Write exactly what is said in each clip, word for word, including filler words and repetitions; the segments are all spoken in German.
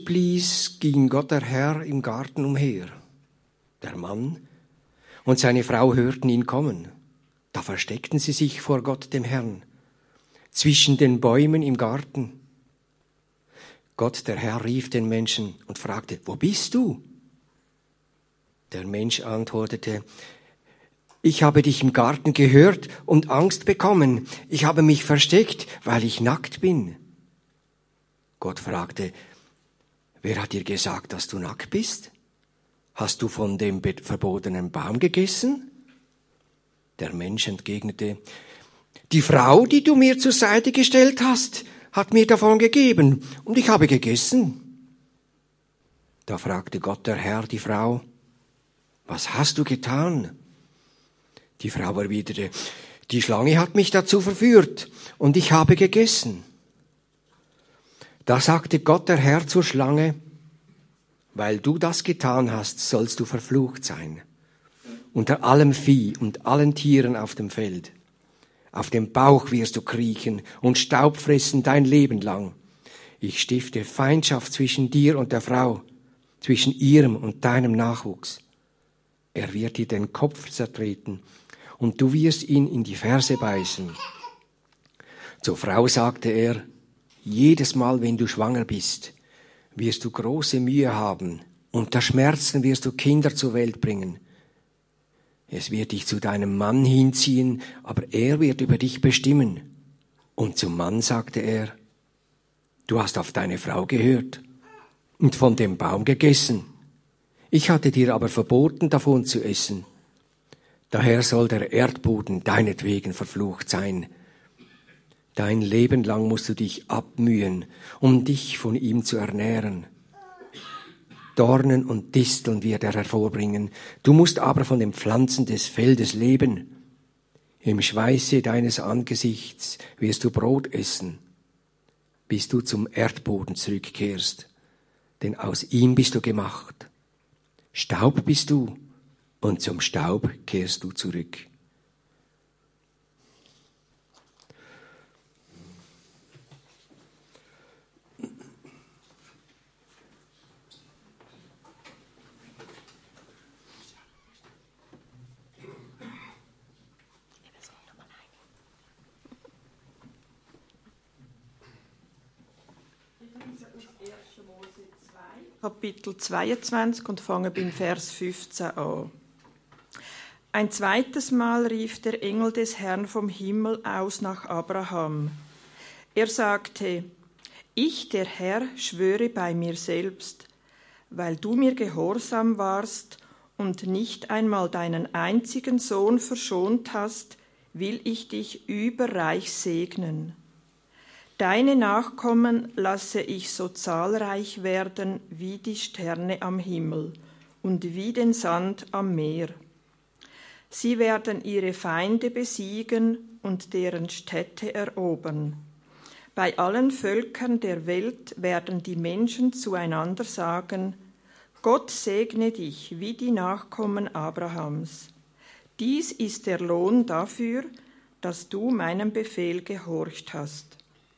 Licht blies, ging Gott der Herr im Garten umher. Der Mann und seine Frau hörten ihn kommen. Da versteckten sie sich vor Gott dem Herrn, zwischen den Bäumen im Garten. Gott der Herr rief den Menschen und fragte, wo bist du? Der Mensch antwortete, ich habe dich im Garten gehört und Angst bekommen. Ich habe mich versteckt, weil ich nackt bin. Gott fragte, wer hat dir gesagt, dass du nackt bist? Hast du von dem verbotenen Baum gegessen? Der Mensch entgegnete, die Frau, die du mir zur Seite gestellt hast, hat mir davon gegeben und ich habe gegessen. Da fragte Gott der Herr die Frau, was hast du getan? Die Frau erwiderte, die Schlange hat mich dazu verführt und ich habe gegessen. Da sagte Gott der Herr zur Schlange, weil du das getan hast, sollst du verflucht sein, unter allem Vieh und allen Tieren auf dem Feld. Auf dem Bauch wirst du kriechen und Staub fressen dein Leben lang. Ich stifte Feindschaft zwischen dir und der Frau, zwischen ihrem und deinem Nachwuchs. Er wird dir den Kopf zertreten und du wirst ihn in die Ferse beißen. Zur Frau sagte er, jedes Mal, wenn du schwanger bist, wirst du große Mühe haben. Unter Schmerzen wirst du Kinder zur Welt bringen. Es wird dich zu deinem Mann hinziehen, aber er wird über dich bestimmen. Und zum Mann sagte er, du hast auf deine Frau gehört und von dem Baum gegessen. Ich hatte dir aber verboten, davon zu essen. Daher soll der Erdboden deinetwegen verflucht sein. Dein Leben lang musst du dich abmühen, um dich von ihm zu ernähren. Dornen und Disteln wird er hervorbringen. Du musst aber von den Pflanzen des Feldes leben. Im Schweiße deines Angesichts wirst du Brot essen, bis du zum Erdboden zurückkehrst. Denn aus ihm bist du gemacht. Staub bist du, und zum Staub kehrst du zurück. Kapitel zweiundzwanzig und fangen beim Vers fünfzehn an. Ein zweites Mal rief der Engel des Herrn vom Himmel aus nach Abraham. Er sagte, ich, der Herr, schwöre bei mir selbst, weil du mir gehorsam warst und nicht einmal deinen einzigen Sohn verschont hast, will ich dich überreich segnen. Deine Nachkommen lasse ich so zahlreich werden wie die Sterne am Himmel und wie den Sand am Meer. Sie werden ihre Feinde besiegen und deren Städte erobern. Bei allen Völkern der Welt werden die Menschen zueinander sagen, Gott segne dich wie die Nachkommen Abrahams. Dies ist der Lohn dafür, dass du meinem Befehl gehorcht hast.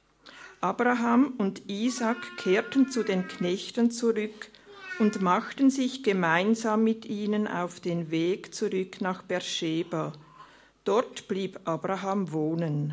Abraham und Isaak kehrten zu den Knechten zurück und machten sich gemeinsam mit ihnen auf den Weg zurück nach Beersheba. Dort blieb Abraham wohnen.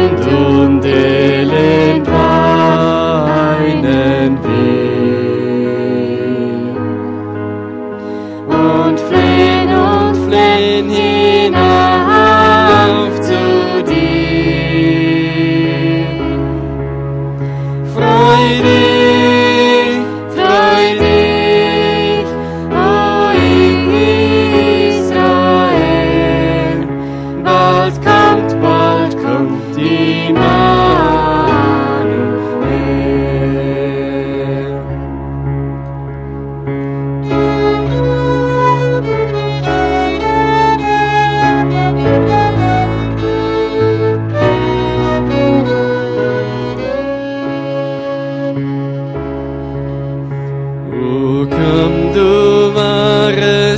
Sünd und Elend weinen wir.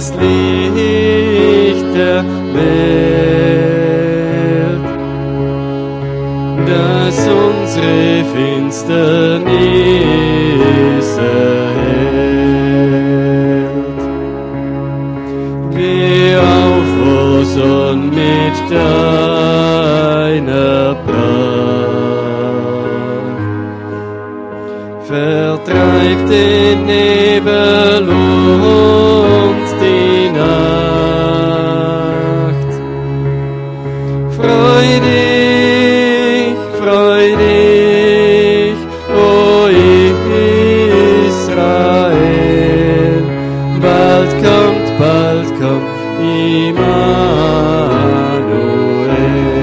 das Licht der Welt, das unsere Finsternis erhellt. Geh auf uns und mit deiner Pracht vertreib den Nebel und die Nacht. Freu dich, freu dich, o Israel, bald kommt, bald kommt Immanuel.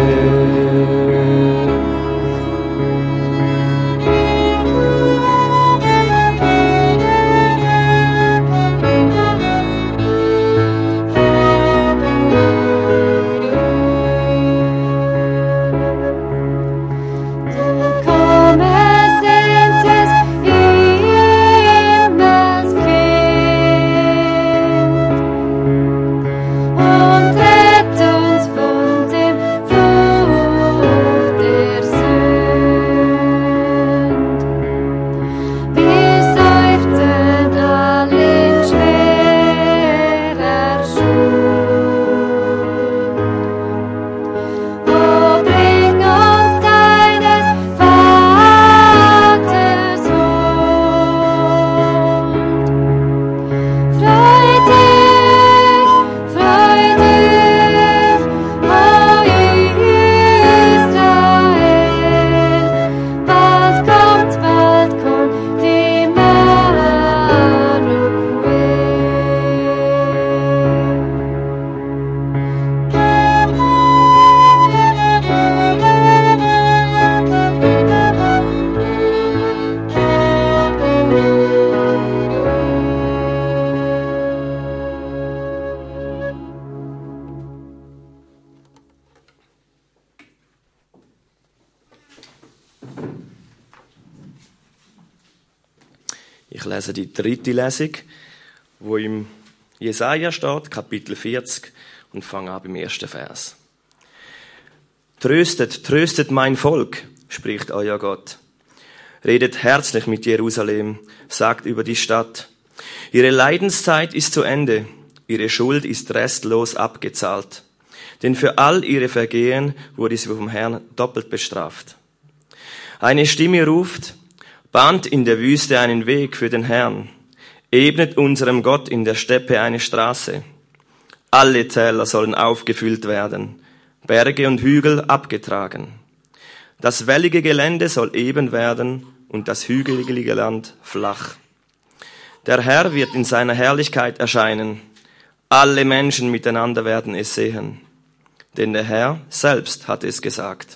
Ich lese die dritte Lesung, wo im Jesaja steht, Kapitel vierzig, und fange an beim ersten Vers. Tröstet, tröstet mein Volk, spricht euer Gott. Redet herzlich mit Jerusalem, sagt über die Stadt. Ihre Leidenszeit ist zu Ende, ihre Schuld ist restlos abgezahlt. Denn für all ihre Vergehen wurde sie vom Herrn doppelt bestraft. Eine Stimme ruft, bahnt in der Wüste einen Weg für den Herrn, ebnet unserem Gott in der Steppe eine Straße. Alle Täler sollen aufgefüllt werden, Berge und Hügel abgetragen. Das wellige Gelände soll eben werden und das hügelige Land flach. Der Herr wird in seiner Herrlichkeit erscheinen. Alle Menschen miteinander werden es sehen. Denn der Herr selbst hat es gesagt.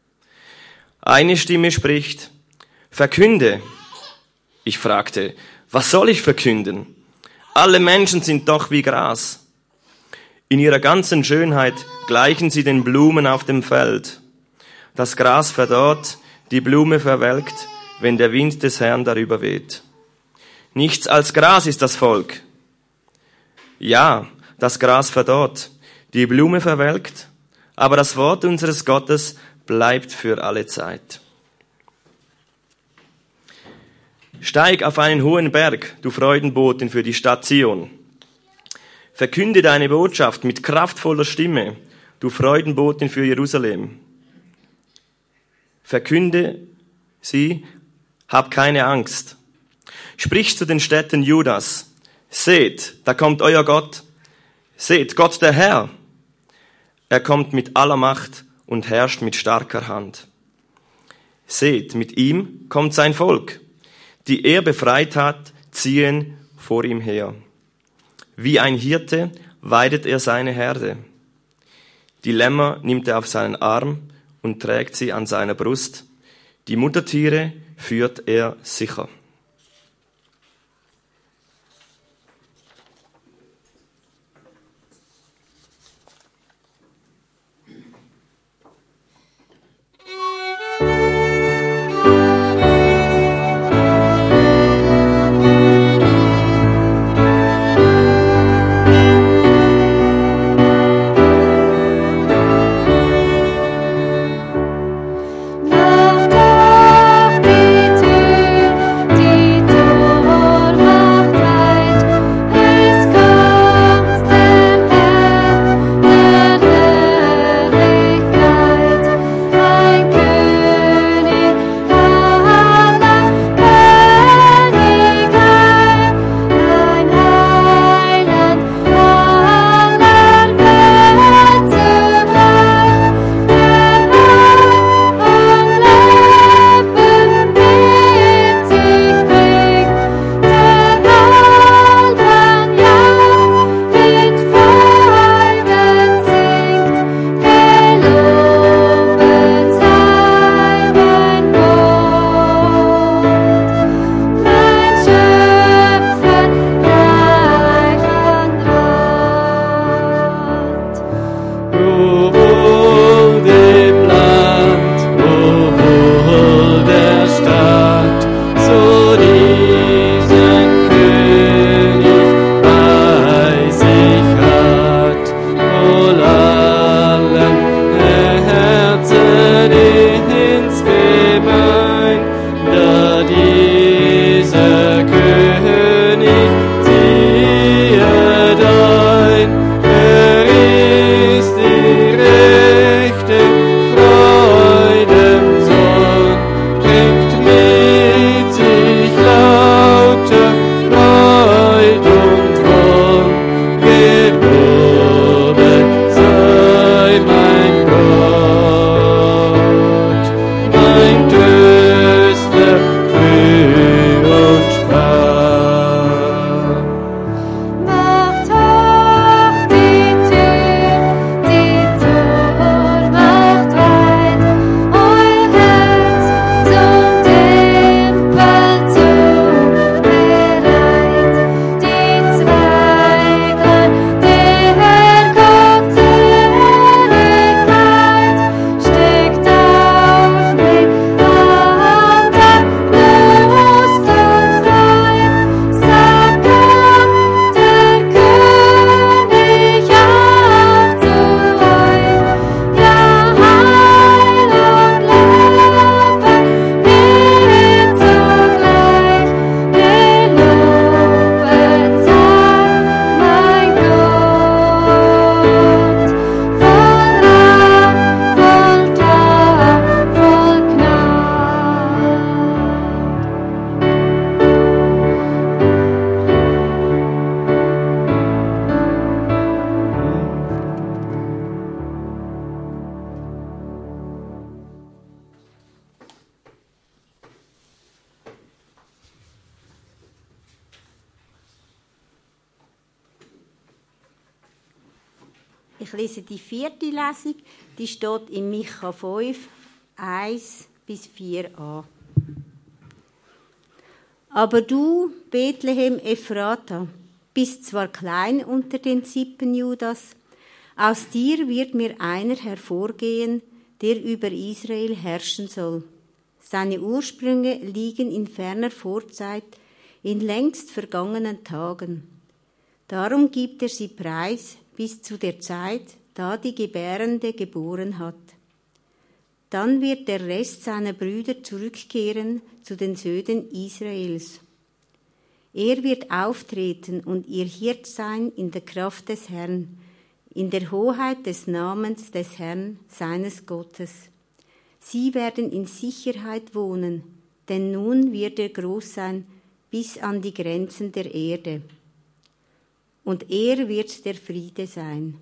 Eine Stimme spricht, verkünde. Ich fragte, was soll ich verkünden? Alle Menschen sind doch wie Gras. In ihrer ganzen Schönheit gleichen sie den Blumen auf dem Feld. Das Gras verdorrt, die Blume verwelkt, wenn der Wind des Herrn darüber weht. Nichts als Gras ist das Volk. Ja, das Gras verdorrt, die Blume verwelkt, aber das Wort unseres Gottes bleibt für alle Zeit. Steig auf einen hohen Berg, du Freudenboten für die Stadt Zion. Verkünde deine Botschaft mit kraftvoller Stimme, du Freudenboten für Jerusalem. Verkünde sie, hab keine Angst. Sprich zu den Städten Judas. Seht, da kommt euer Gott. Seht, Gott der Herr. Er kommt mit aller Macht und herrscht mit starker Hand. Seht, mit ihm kommt sein Volk. Die er befreit hat, ziehen vor ihm her. Wie ein Hirte weidet er seine Herde. Die Lämmer nimmt er auf seinen Arm und trägt sie an seiner Brust. Die Muttertiere führt er sicher. Ich lese die vierte Lesung, die steht in Micha fünf, eins bis vier a. Aber du, Bethlehem Ephrata, bist zwar klein unter den Sippen Judas, aus dir wird mir einer hervorgehen, der über Israel herrschen soll. Seine Ursprünge liegen in ferner Vorzeit, in längst vergangenen Tagen. Darum gibt er sie preis bis zu der Zeit, da die Gebärende geboren hat. Dann wird der Rest seiner Brüder zurückkehren zu den Söhnen Israels. Er wird auftreten und ihr Hirt sein in der Kraft des Herrn, in der Hoheit des Namens des Herrn, seines Gottes. Sie werden in Sicherheit wohnen, denn nun wird er groß sein bis an die Grenzen der Erde. Und er wird der Friede sein.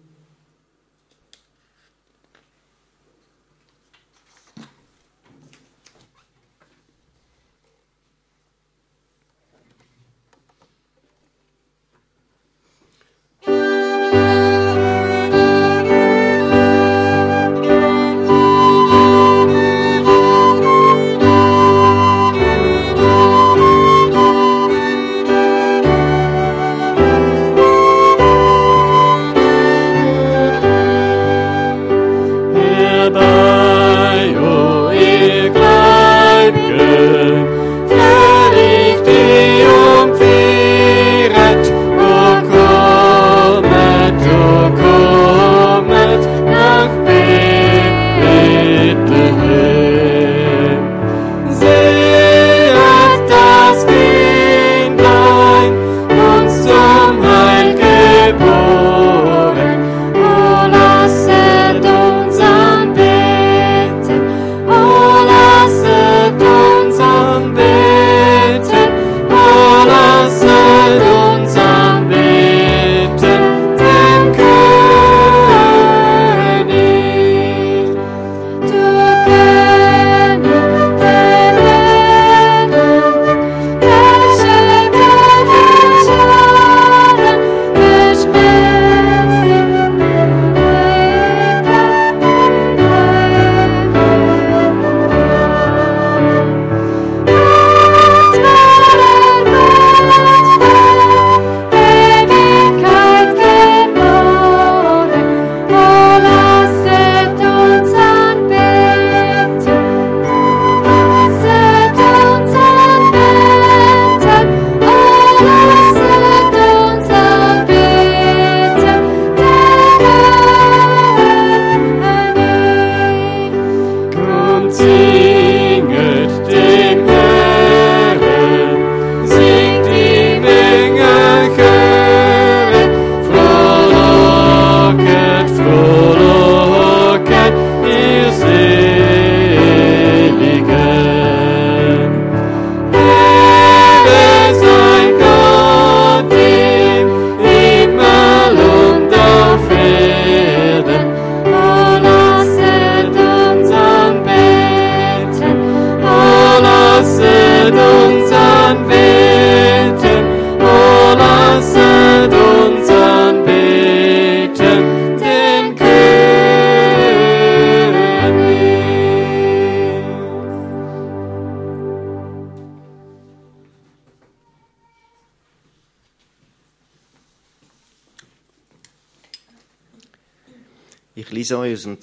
Ich lese euch aus dem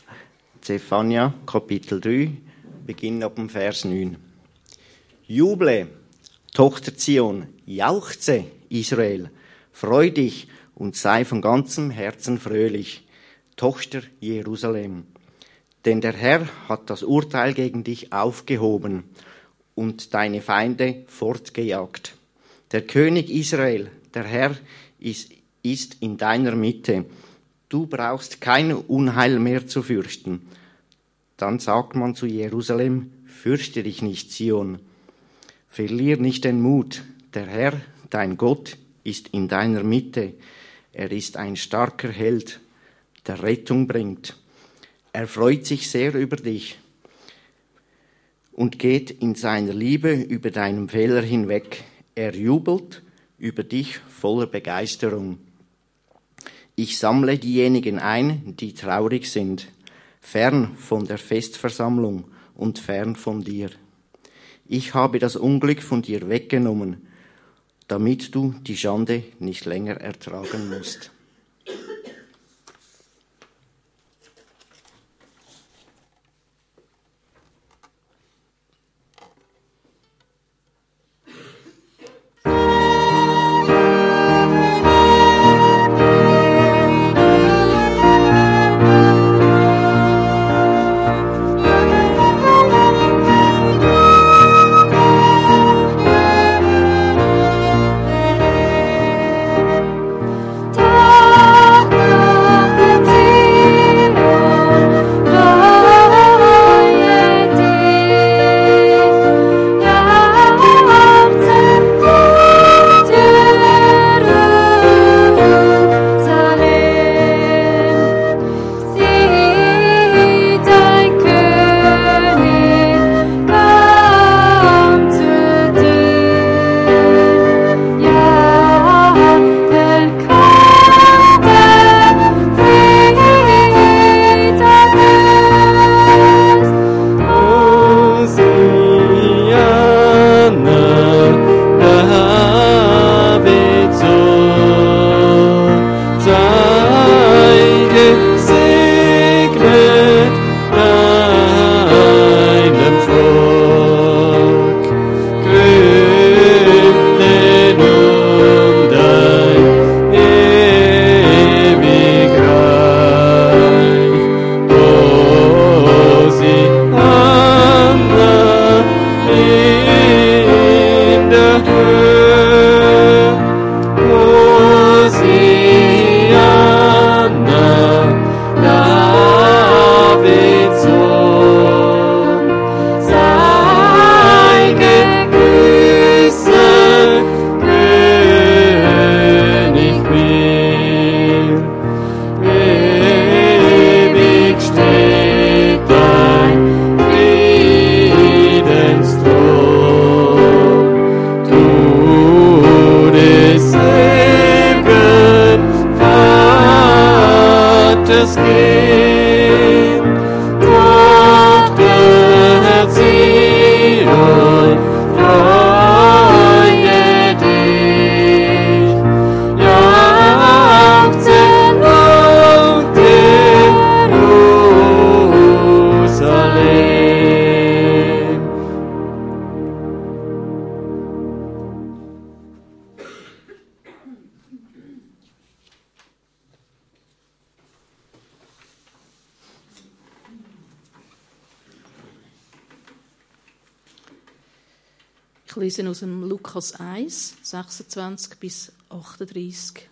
Zephania, Kapitel drei, beginnen ab dem Vers neun. Juble, Tochter Zion, jauchze, Israel, freu dich und sei von ganzem Herzen fröhlich, Tochter Jerusalem. Denn der Herr hat das Urteil gegen dich aufgehoben und deine Feinde fortgejagt. Der König Israel, der Herr, ist, ist in deiner Mitte. Du brauchst kein Unheil mehr zu fürchten. Dann sagt man zu Jerusalem, fürchte dich nicht, Zion. Verlier nicht den Mut. Der Herr, dein Gott, ist in deiner Mitte. Er ist ein starker Held, der Rettung bringt. Er freut sich sehr über dich und geht in seiner Liebe über deinen Fehler hinweg. Er jubelt über dich voller Begeisterung. Ich sammle diejenigen ein, die traurig sind, fern von der Festversammlung und fern von dir. Ich habe das Unglück von dir weggenommen, damit du die Schande nicht länger ertragen musst. Ich lese aus dem Lukas eins, sechsundzwanzig bis achtunddreißig.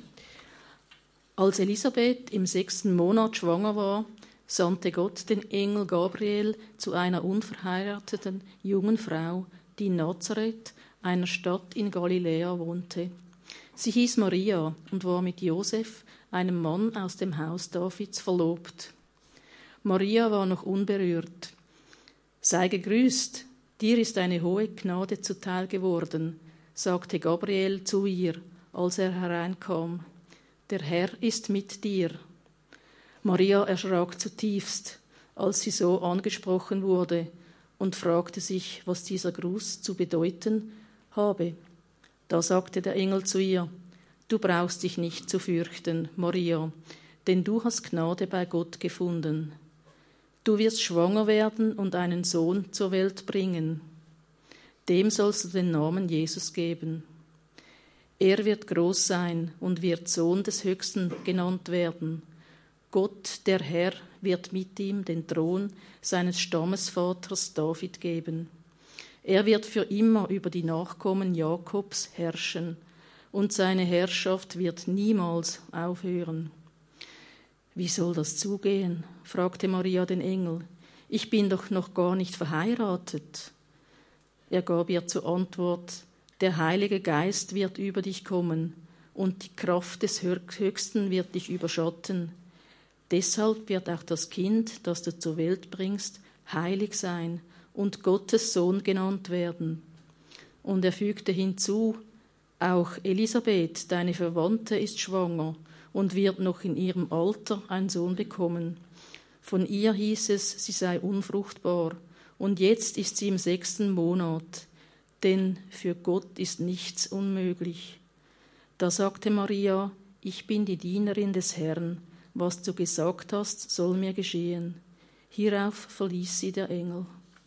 Als Elisabeth im sechsten Monat schwanger war, sandte Gott den Engel Gabriel zu einer unverheirateten jungen Frau, die in Nazareth, einer Stadt in Galiläa, wohnte. Sie hieß Maria und war mit Josef, einem Mann aus dem Haus Davids, verlobt. Maria war noch unberührt. Sei gegrüßt, dir ist eine hohe Gnade zuteil geworden, sagte Gabriel zu ihr, als er hereinkam. Der Herr ist mit dir. Maria erschrak zutiefst, als sie so angesprochen wurde, und fragte sich, was dieser Gruß zu bedeuten habe. Da sagte der Engel zu ihr: Du brauchst dich nicht zu fürchten, Maria, denn du hast Gnade bei Gott gefunden. Du wirst schwanger werden und einen Sohn zur Welt bringen. Dem sollst du den Namen Jesus geben. Er wird groß sein und wird Sohn des Höchsten genannt werden. Gott, der Herr, wird mit ihm den Thron seines Stammesvaters David geben. Er wird für immer über die Nachkommen Jakobs herrschen, und seine Herrschaft wird niemals aufhören. Wie soll das zugehen? Fragte Maria den Engel. Ich bin doch noch gar nicht verheiratet. Er gab ihr zur Antwort: Der Heilige Geist wird über dich kommen, und die Kraft des Höchsten wird dich überschatten. Deshalb wird auch das Kind, das du zur Welt bringst, heilig sein und Gottes Sohn genannt werden. Und er fügte hinzu: Auch Elisabeth, deine Verwandte, ist schwanger und wird noch in ihrem Alter einen Sohn bekommen. Von ihr hieß es, sie sei unfruchtbar, und jetzt ist sie im sechsten Monat, denn für Gott ist nichts unmöglich. Da sagte Maria, ich bin die Dienerin des Herrn, was du gesagt hast, soll mir geschehen. Hierauf verließ sie der Engel.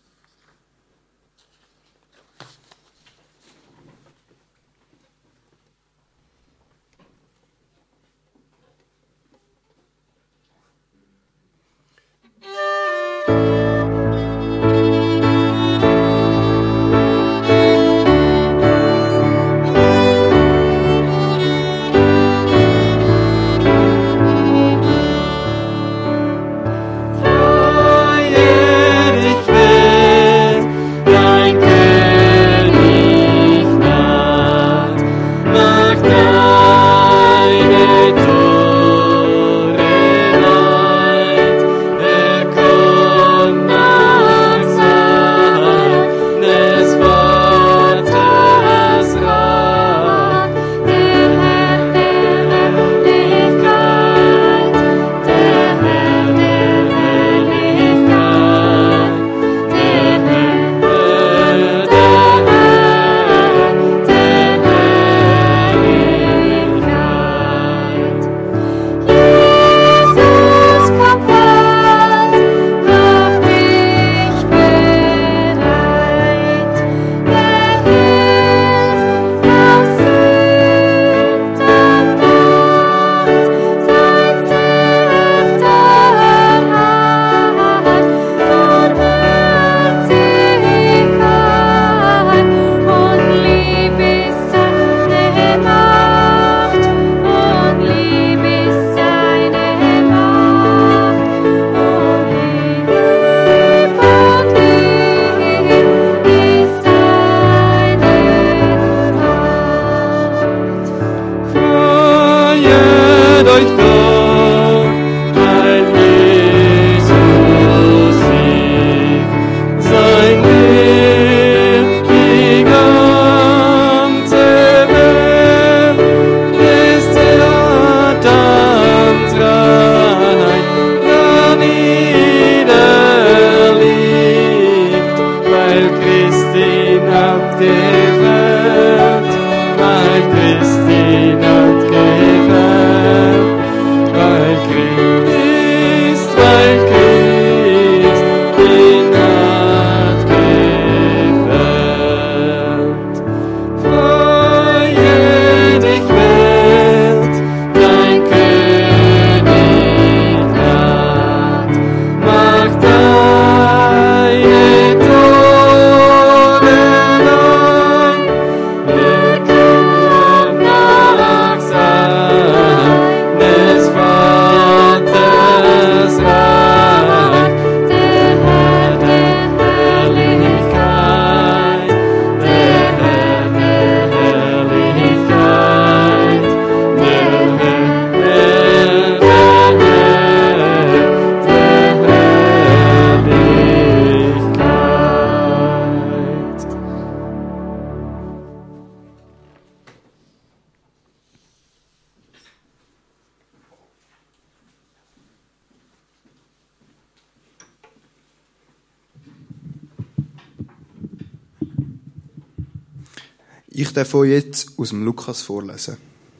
Ich darf euch jetzt aus dem Lukas vorlesen.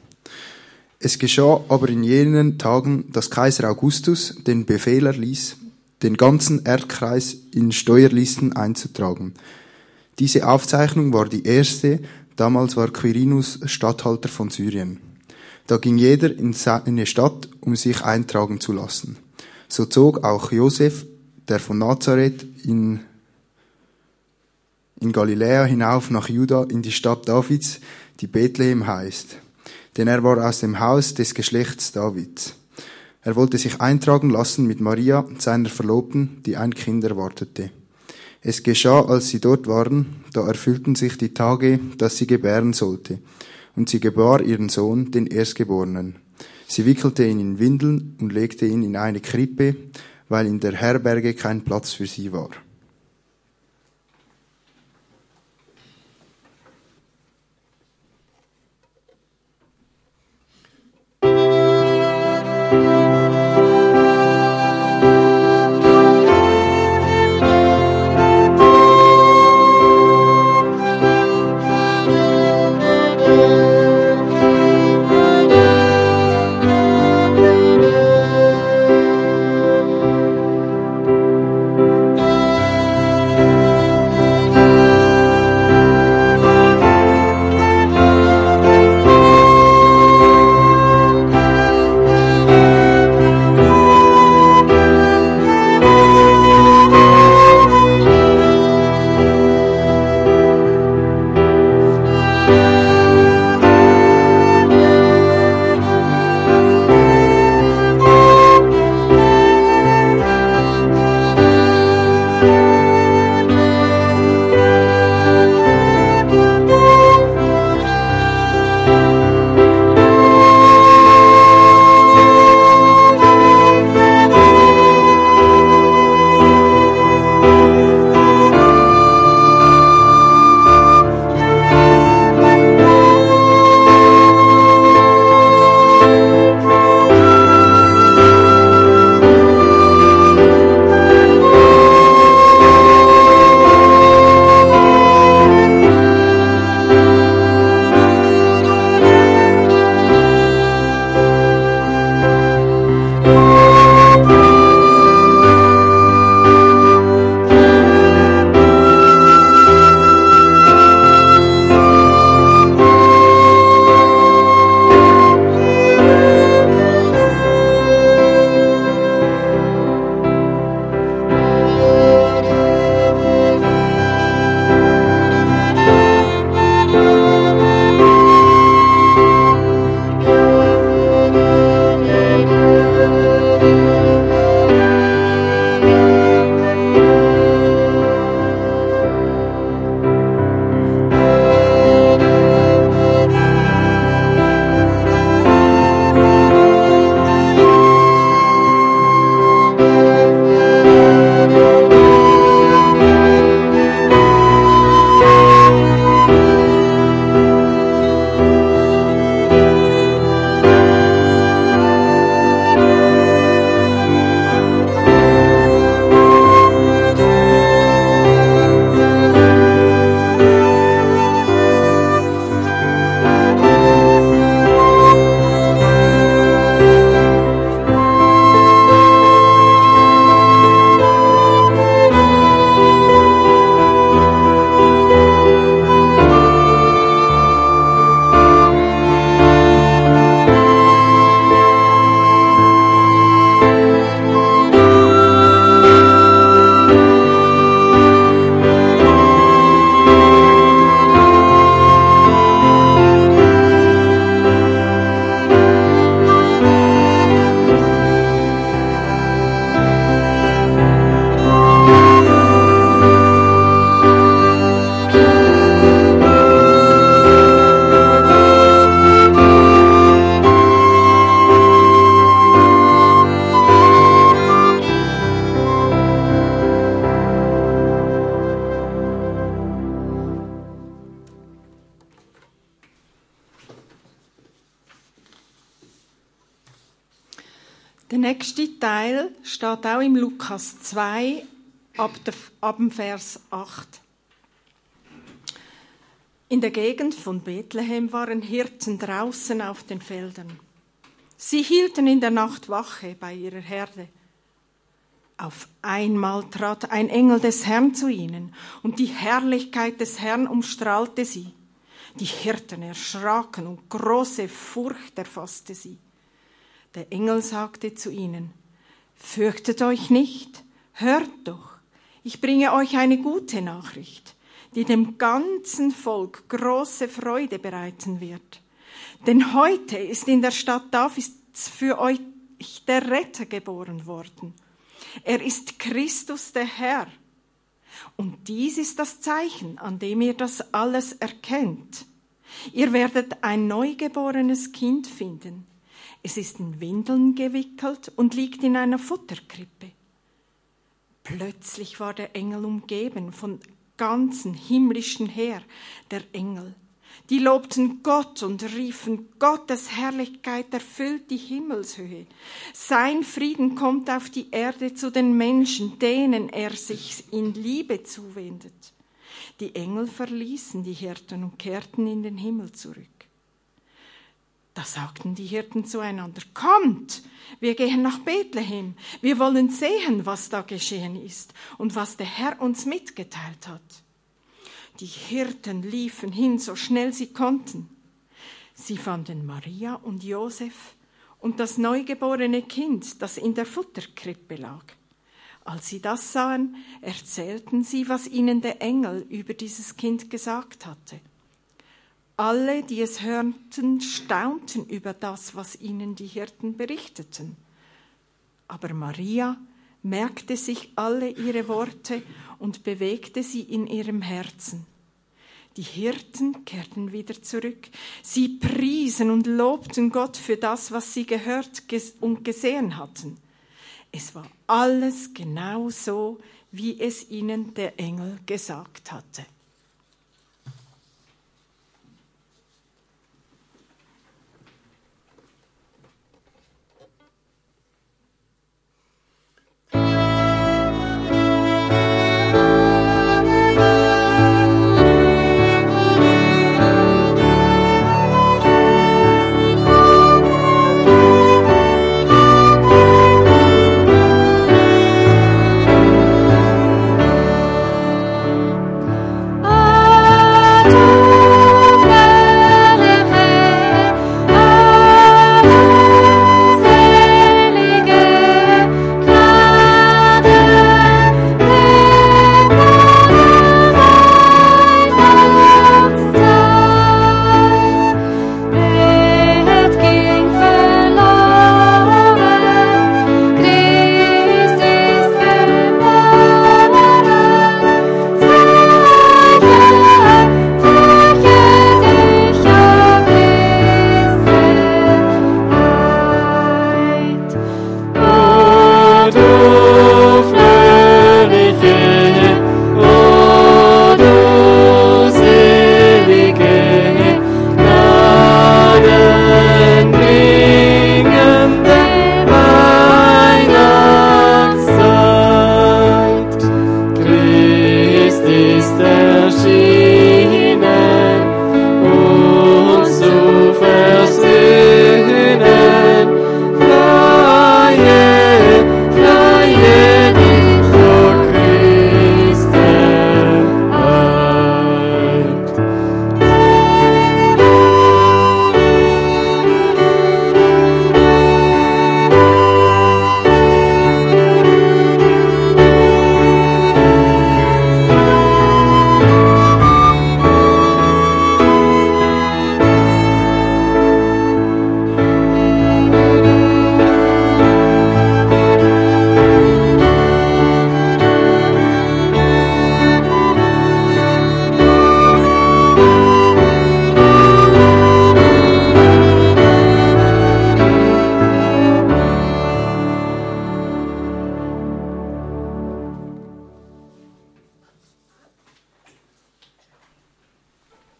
Es geschah aber in jenen Tagen, dass Kaiser Augustus den Befehl erließ, den ganzen Erdkreis in Steuerlisten einzutragen. Diese Aufzeichnung war die erste, damals war Quirinus Statthalter von Syrien. Da ging jeder in seine Stadt, um sich eintragen zu lassen. So zog auch Josef, der von Nazareth in in Galiläa hinauf nach Juda in die Stadt Davids, die Bethlehem heißt. Denn er war aus dem Haus des Geschlechts Davids. Er wollte sich eintragen lassen mit Maria, seiner Verlobten, die ein Kind erwartete. Es geschah, als sie dort waren, da erfüllten sich die Tage, dass sie gebären sollte. Und sie gebar ihren Sohn, den Erstgeborenen. Sie wickelte ihn in Windeln und legte ihn in eine Krippe, weil in der Herberge kein Platz für sie war. Der nächste Teil steht auch im Lukas zwei, ab, der, ab dem Vers acht. In der Gegend von Bethlehem waren Hirten draußen auf den Feldern. Sie hielten in der Nacht Wache bei ihrer Herde. Auf einmal trat ein Engel des Herrn zu ihnen, und die Herrlichkeit des Herrn umstrahlte sie. Die Hirten erschraken, und große Furcht erfasste sie. Der Engel sagte zu ihnen: Fürchtet euch nicht, hört doch, ich bringe euch eine gute Nachricht, die dem ganzen Volk große Freude bereiten wird. Denn heute ist in der Stadt Davids für euch der Retter geboren worden. Er ist Christus der Herr. Und dies ist das Zeichen, an dem ihr das alles erkennt. Ihr werdet ein neugeborenes Kind finden. Es ist in Windeln gewickelt und liegt in einer Futterkrippe. Plötzlich war der Engel umgeben von ganzen himmlischen Heer der Engel. Die lobten Gott und riefen: Gottes Herrlichkeit erfüllt die Himmelshöhe. Sein Frieden kommt auf die Erde zu den Menschen, denen er sich in Liebe zuwendet. Die Engel verließen die Hirten und kehrten in den Himmel zurück. Da sagten die Hirten zueinander: Kommt, wir gehen nach Bethlehem. Wir wollen sehen, was da geschehen ist und was der Herr uns mitgeteilt hat. Die Hirten liefen hin, so schnell sie konnten. Sie fanden Maria und Josef und das neugeborene Kind, das in der Futterkrippe lag. Als sie das sahen, erzählten sie, was ihnen der Engel über dieses Kind gesagt hatte. Alle, die es hörten, staunten über das, was ihnen die Hirten berichteten. Aber Maria merkte sich alle ihre Worte und bewegte sie in ihrem Herzen. Die Hirten kehrten wieder zurück. Sie priesen und lobten Gott für das, was sie gehört und gesehen hatten. Es war alles genau so, wie es ihnen der Engel gesagt hatte.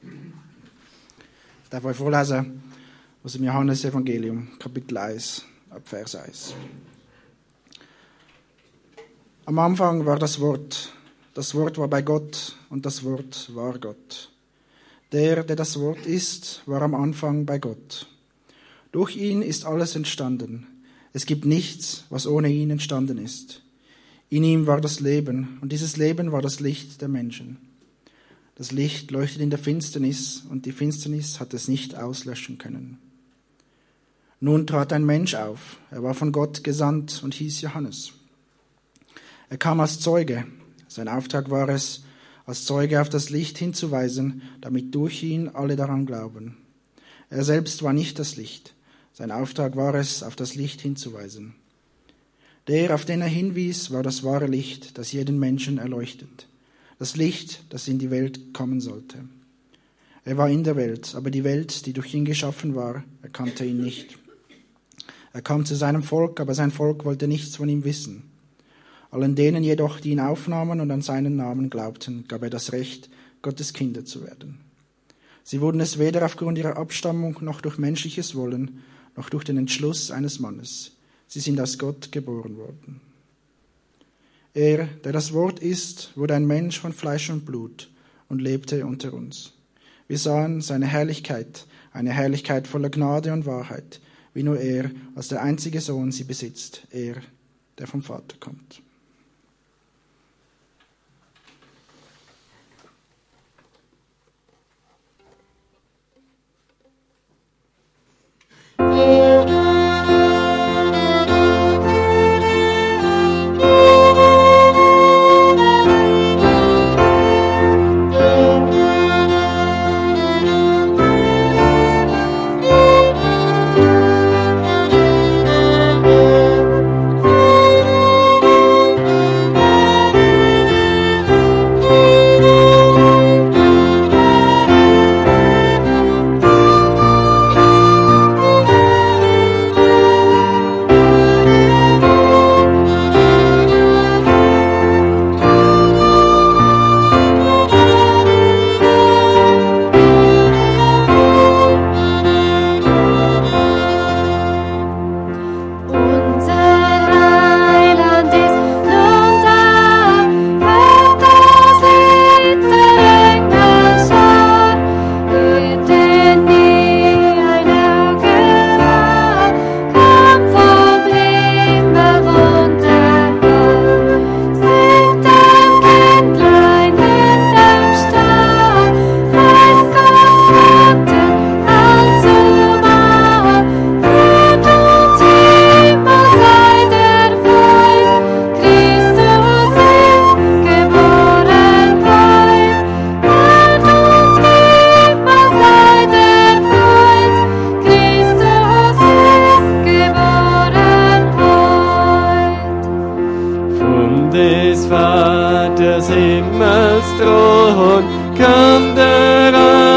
Ich darf euch vorlesen aus dem Johannes-Evangelium, Kapitel eins, ab Vers eins. Am Anfang war das Wort. Das Wort war bei Gott und das Wort war Gott. Der, der das Wort ist, war am Anfang bei Gott. Durch ihn ist alles entstanden. Es gibt nichts, was ohne ihn entstanden ist. In ihm war das Leben, und dieses Leben war das Licht der Menschen. Das Licht leuchtet in der Finsternis, und die Finsternis hat es nicht auslöschen können. Nun trat ein Mensch auf. Er war von Gott gesandt und hieß Johannes. Er kam als Zeuge. Sein Auftrag war es, als Zeuge auf das Licht hinzuweisen, damit durch ihn alle daran glauben. Er selbst war nicht das Licht. Sein Auftrag war es, auf das Licht hinzuweisen. Der, auf den er hinwies, war das wahre Licht, das jeden Menschen erleuchtet. Das Licht, das in die Welt kommen sollte. Er war in der Welt, aber die Welt, die durch ihn geschaffen war, erkannte ihn nicht. Er kam zu seinem Volk, aber sein Volk wollte nichts von ihm wissen. Allen denen jedoch, die ihn aufnahmen und an seinen Namen glaubten, gab er das Recht, Gottes Kinder zu werden. Sie wurden es weder aufgrund ihrer Abstammung noch durch menschliches Wollen, noch durch den Entschluss eines Mannes. Sie sind aus Gott geboren worden. Er, der das Wort ist, wurde ein Mensch von Fleisch und Blut und lebte unter uns. Wir sahen seine Herrlichkeit, eine Herrlichkeit voller Gnade und Wahrheit, wie nur er als der einzige Sohn sie besitzt, er, der vom Vater kommt. Himmelsthron kam der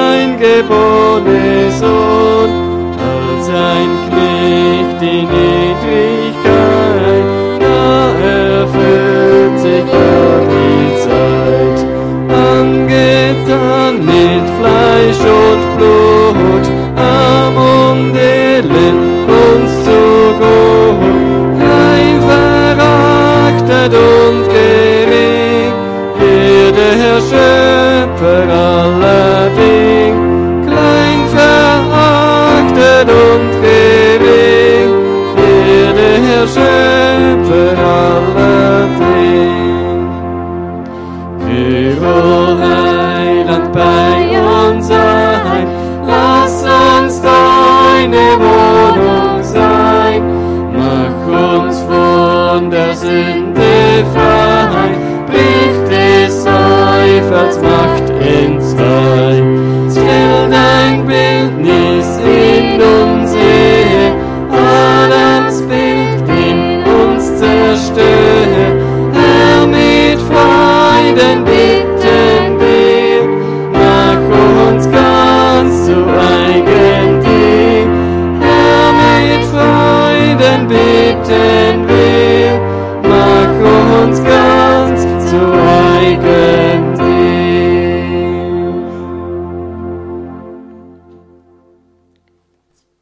eingeborene Sohn, als ein Knecht in Niedrigkeit, da erfüllt sich auch die Zeit, angetan